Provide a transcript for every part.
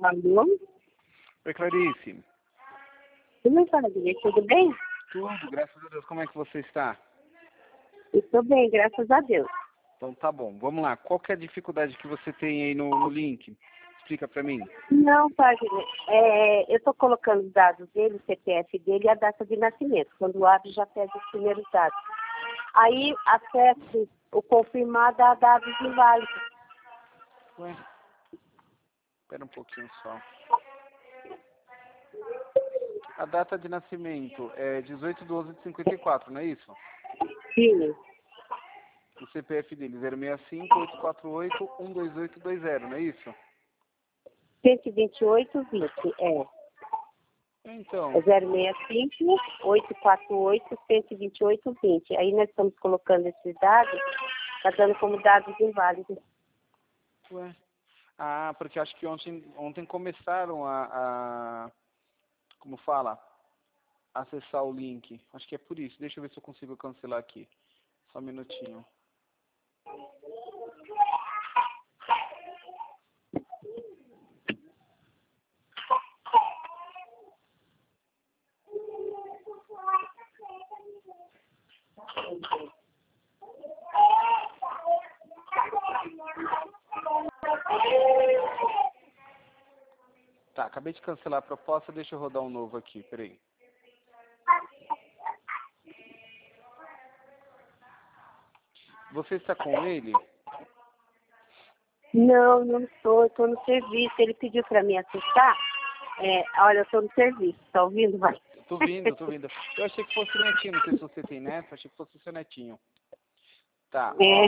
Alô? Oi, Clarice. Tudo bem, tudo bem? Tudo, graças a Deus. Como é que você está? Estou bem, graças a Deus. Então tá bom. Vamos lá. Qual que é a dificuldade que você tem aí no link? Explica pra mim. Não, Wagner, eu estou colocando os dados dele, o CPF dele e a data de nascimento. Quando abre, já pede os primeiros dados. Aí, acesse o confirmar dá dados inválidos. Ué? Espera um pouquinho só. A data de nascimento é 18/12/54, não é isso? Sim, O CPF dele 065-848-12820, não é isso? 128,20, Então, É 065-848-128,20. Aí nós estamos colocando esses dados, está dando como dados inválidos. ué. Ah, porque acho que ontem começaram como fala? Acessar o link. Acho que é por isso. Deixa eu ver se eu consigo cancelar aqui. Só um minutinho. Tá, acabei de cancelar a proposta, deixa eu rodar um novo aqui, peraí. Você está com ele? Não, não estou, estou no serviço. Ele pediu para me acessar. Olha, eu estou no serviço, tá ouvindo? Vai. Tô vindo, tô vindo. Eu achei que fosse netinho, não sei se você tem neto, achei que fosse seu netinho. Tá, ó.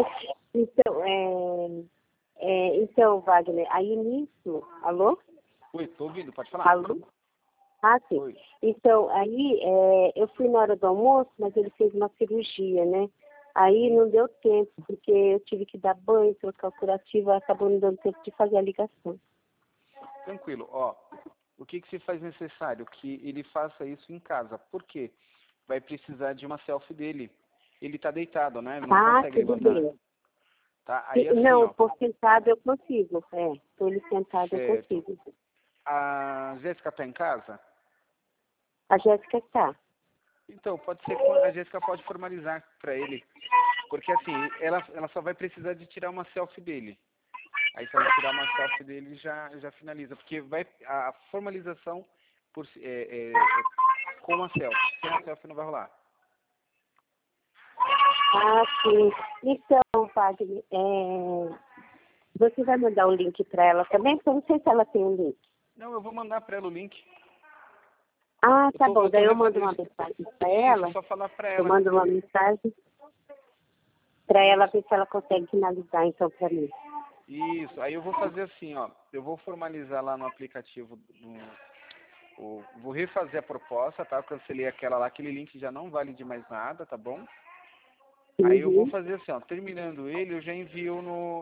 Então, Wagner, aí nisso, alô? Oi, tô ouvindo, pode falar. Alô? Ah, sim. Oi. Então, aí eu fui na hora do almoço, mas ele fez uma cirurgia, né? Aí não deu tempo, porque eu tive que dar banho, trocar o curativo, acabou não dando tempo de fazer a ligação. Tranquilo, ó. O que se faz necessário? Que ele faça isso em casa. Por quê? Vai precisar de uma selfie dele. Ele tá deitado, né? Ele não consegue Tudo levantar. bem. Tá? Aí assim, Não, ó. por sentado eu consigo, Por ele sentado eu Certo. consigo. A Jéssica tá em casa? A Jéssica está. Então, pode ser que a Jéssica pode formalizar para ele. Porque assim, ela só vai precisar de tirar uma selfie dele. Aí se ela tirar uma selfie dele, já finaliza. Porque a formalização é com a selfie. Sem a selfie não vai rolar. Ah, sim. Então, Wagner, você vai mandar um link para ela também? Porque eu não sei se ela tem um link. Não, eu vou mandar para ela o link. Ah, tá bom. Daí eu mando refazendo uma isso. mensagem para ela. Só falar para Eu ela. mando uma mensagem para ela ver se ela consegue finalizar, então, para mim. Isso. Aí eu vou fazer assim, ó. Eu vou formalizar lá no aplicativo. Vou refazer a proposta, tá? Eu cancelei aquela lá. Aquele link já não vale de mais nada, tá bom? Aí eu vou fazer assim, ó. Terminando ele, eu já envio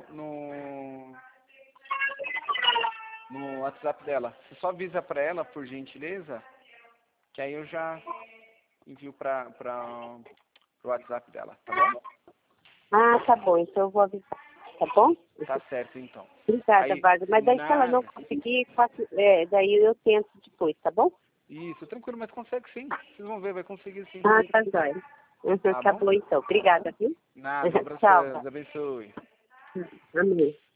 no WhatsApp dela. Você só avisa para ela, por gentileza, que aí eu já envio pro WhatsApp dela, tá bom? Ah, tá bom. Então eu vou avisar, tá bom? Tá certo, então. Obrigada, Aí, Wagner. Mas daí se ela não nada. conseguir, daí eu tento depois, tá bom? Isso, tranquilo, mas consegue sim. Vocês vão ver, vai conseguir sim. Ah, tá jóia. Tá bom? Acabou então. Obrigada, viu? Nada, um abração. Tchau. Deus abençoe. Amém.